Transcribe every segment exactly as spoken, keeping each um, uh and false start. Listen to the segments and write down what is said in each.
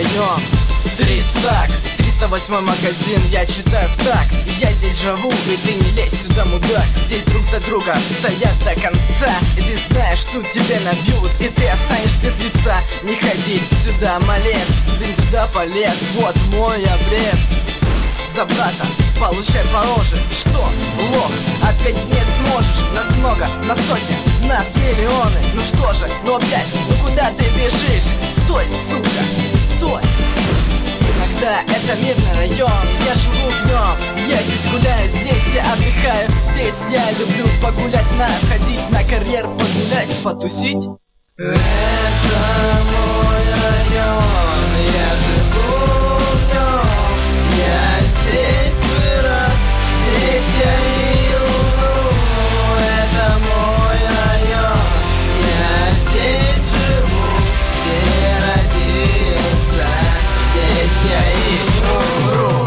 район. Тристак, триста восьмой магазин, я читаю в так. Я здесь живу, и ты не лезь сюда, мудак. Здесь друг за друга стоят до конца. И ты знаешь, тут тебе набьют, и ты останешь без лица. Не ходи сюда, малец, ты не туда полез. Вот мой обрез. За брата получай по роже. Что, лох, ответить не сможешь. Нас много, на сотни, нас миллионы. Ну что же, ну опять, ну куда ты бежишь? Стой, сука, стой. Иногда это мирный район, я живу в нем. Я здесь гуляю, здесь я отдыхаю. Здесь я люблю погулять, на ходить на карьер, погулять, потусить. Это мой район, я живу в нем. Я здесь вырос, здесь я и умру. Это мой район, я здесь живу, где родился, здесь я и умру.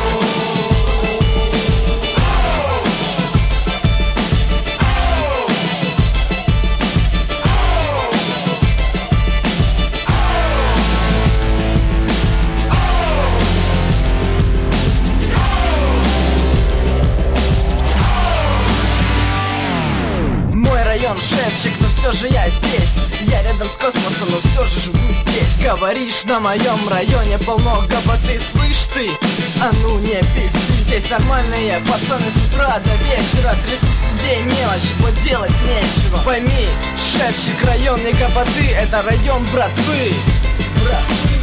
Шефчик, но все же я здесь. Я рядом с космосом, но все же живу здесь. Говоришь, на моем районе полно гопоты. Слышь ты, а ну не пизди. Здесь нормальные пацаны с утра до вечера трясут людей мелочь, вот делать нечего. Пойми, шефчик, район не гопоты, это район братвы. Братвы.